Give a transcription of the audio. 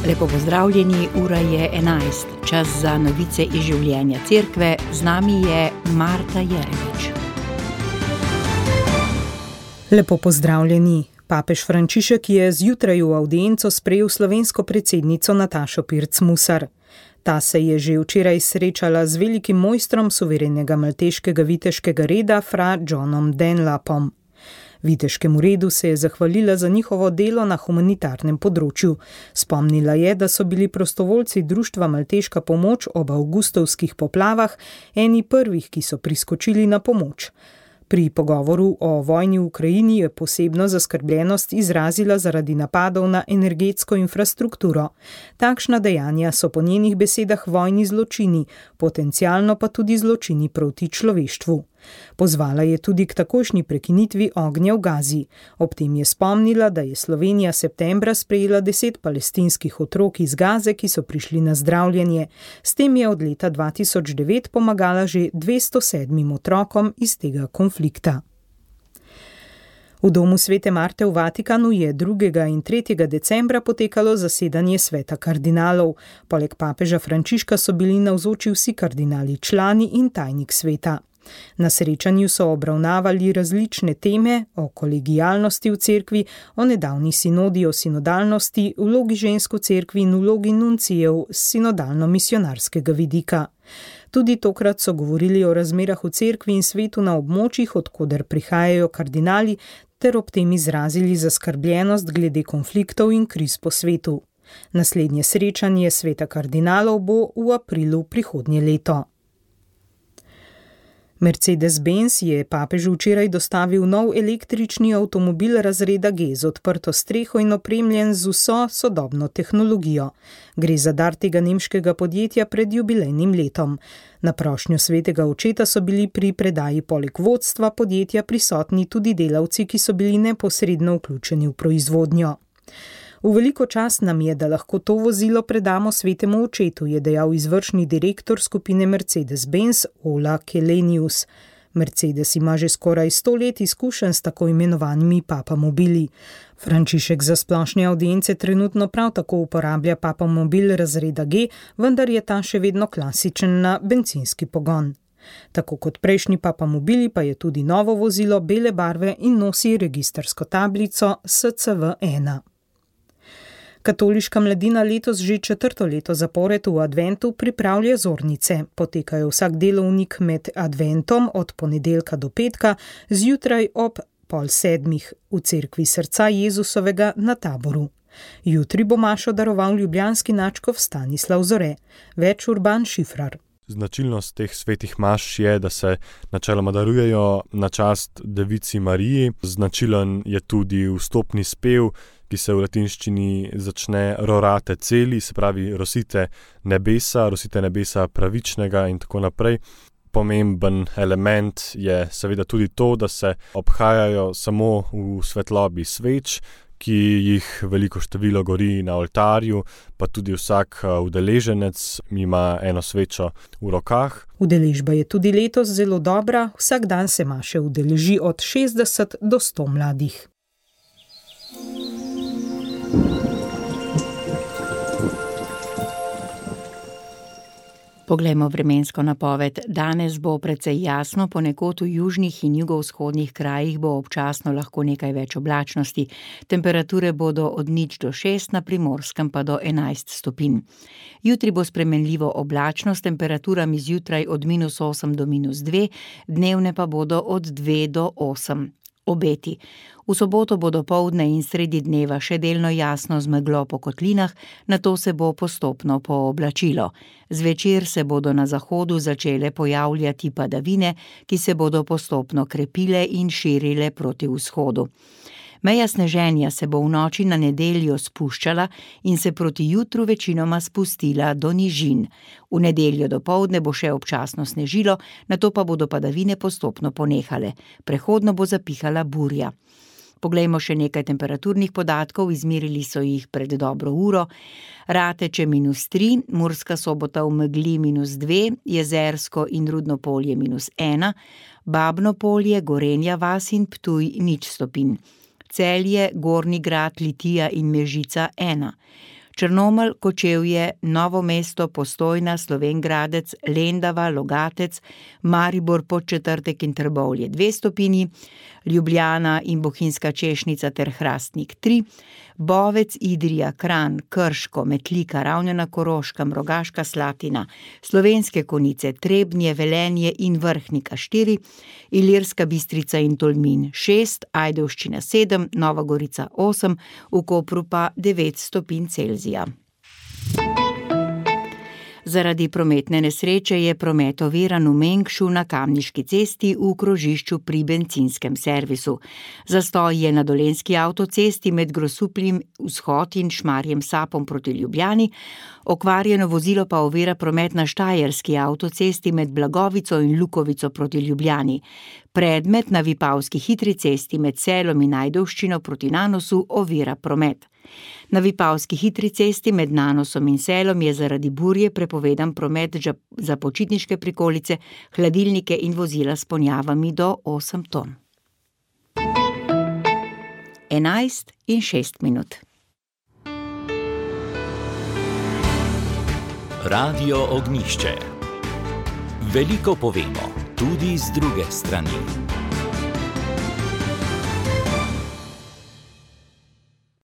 Lepo pozdravljeni, ura je 11, čas za novice iz življenja cerkve, z nami je Marta Jeremič. Lepo pozdravljeni. Papež Frančišek je zjutraj v avdienco sprejel slovensko predsednico Natašo Pirc Musar. Ta se je že včeraj srečala z velikim mojstrom suverenega malteškega viteškega reda fra Johnom Dunlapom. Viteškemu redu se je zahvalila za njihovo delo na humanitarnem področju. Spomnila je, da so bili prostovoljci društva Malteška pomoč ob avgustovskih poplavah eni prvih, ki so priskočili na pomoč. Pri pogovoru o vojni v Ukrajini je posebno zaskrbljenost izrazila zaradi napadov na energetsko infrastrukturo. Takšna dejanja so po njenih besedah vojni zločini, potencialno pa tudi zločini proti človeštvu. Pozvala je tudi k takojšnji prekinitvi ognja v Gazi. Ob tem je spomnila, da je Slovenija septembra sprejela 10 palestinskih otrok iz Gaze, ki so prišli na zdravljenje. S tem je od leta 2009 pomagala že 207 otrokom iz tega konflikta. V domu Svete Marte v Vatikanu je 2. in 3. decembra potekalo zasedanje sveta kardinalov. Poleg papeža Frančiška so bili navzoči vsi kardinali, člani in tajnik sveta. Na srečanju so obravnavali različne teme o kolegijalnosti v cerkvi, o nedavni sinodi o sinodalnosti, vlogi žensk v cerkvi in vlogi nuncijev z sinodalno-misionarskega vidika. Tudi tokrat so govorili o razmerah v cerkvi in svetu na območjih, od koder prihajajo kardinali, ter ob tem izrazili zaskrbljenost glede konfliktov in kriz po svetu. Naslednje srečanje sveta kardinalov bo v aprilu prihodnje leto. Mercedes-Benz je papežu včeraj dostavil nov električni avtomobil razreda G z odprto streho in opremljen z vso sodobno tehnologijo. Gre za dar tega nemškega podjetja pred jubilejnim letom. Na prošnjo svetega očeta so bili pri predaji poleg vodstva podjetja prisotni tudi delavci, ki so bili neposredno vključeni v proizvodnjo. V veliko čast nam je, da lahko to vozilo predamo svetemu očetu, je dejal izvršni direktor skupine Mercedes-Benz Ola Källenius. Mercedes ima že skoraj 100 let izkušenj s tako imenovanimi papamobili. Frančišek za splošne avdience trenutno prav tako uporablja papamobil razreda G, vendar je ta še vedno klasičen na bencinski pogon. Tako kot prejšnji papamobili pa je tudi novo vozilo bele barve in nosi registrsko tablico SCV1. Katoliška mladina letos že 4. leto zapored v adventu pripravlja zornice. Potekajo vsak delovnik med adventom od ponedeljka do petka, zjutraj ob 6:30 v cerkvi Srca Jezusovega na Taboru. Jutri bo mašo daroval ljubljanski nadškof Stanislav Zore. Več Urban Šifrar. Značilnost teh svetih maš je, da se načeloma darujejo na čast Devici Mariji. Značilen je tudi vstopni spev, ki se v latinščini začne rorate celi, se pravi rosite nebesa pravičnega in tako naprej. Pomemben element je seveda tudi to, da se obhajajo samo v svetlobi sveč, ki jih veliko število gori na oltarju, pa tudi vsak udeleženec ima eno svečo v rokah. Udeležba je tudi letos zelo dobra, vsak dan se maše udeleži od 60 do 100 mladih. Poglejmo vremensko napoved. Danes bo precej jasno, ponekod v južnih in jugovzhodnih krajih bo občasno lahko nekaj več oblačnosti. Temperature bodo od 0 do 6, na Primorskem pa do 11 stopinj. Jutri bo spremenljivo oblačno s temperaturami zjutraj od -8 do -2, dnevne pa bodo od 2 do 8. Obeti. V soboto bo dopoldne in sredi dneva še delno jasno z meglo po kotlinah, nato se bo postopno pooblačilo. Zvečer se bodo na zahodu začele pojavljati padavine, ki se bodo postopno krepile in širile proti vzhodu. Meja sneženja se bo v noči na nedeljo spuščala in se proti jutru večinoma spustila do nižin. V nedeljo dopoldne bo še občasno snežilo, nato pa bodo padavine postopno ponehale. Prehodno bo zapihala burja. Poglejmo še nekaj temperaturnih podatkov, izmerili so jih pred dobro uro. Rateče -3, Murska Sobota v megli -2, Jezersko in Rudno Polje -1, Babno Polje, Gorenja vas in Ptuj 0 stopinj. Celje, Gornji Grad, Litija in Mežica 1. Črnomelj, Kočevje, Novo mesto, Postojna, Slovenj Gradec, Lendava, Logatec, Maribor, Podčetrtek in Trbovlje 2 stopinji, Ljubljana in Bohinjska Češnica ter Hrastnik 3, Bovec, Idrija, Kranj, Krško, Metlika, Ravne na Koroškem, Rogaška Slatina, Slovenske Konjice, Trebnje, Velenje in Vrhnika 4, Ilirska Bistrica in Tolmin 6, Ajdovščina 7, Nova Gorica 8, v Kopru pa 9 stopinj Celzija. Zaradi prometne nesreče je promet oviran v Mengšu na Kamniški cesti v krožišču pri bencinskem servisu. Zastoj je na Dolenjski avtocesti med Grosupljem vzhod in Šmarjem Sapom proti Ljubljani, okvarjeno vozilo pa ovira promet na Štajerski avtocesti med Blagovico in Lukovico proti Ljubljani. Predmet na Vipavski hitri cesti med Selom in Ajdovščino proti Nanosu ovira promet. Na Vipavski hitri cesti med Nanosom in Selom je zaradi burje prepovedan promet za počitniške prikolice, hladilnike in vozila s ponjavami do 8 ton. 11:06. Radio Ognjišče. Veliko povemo, tudi z druge strani.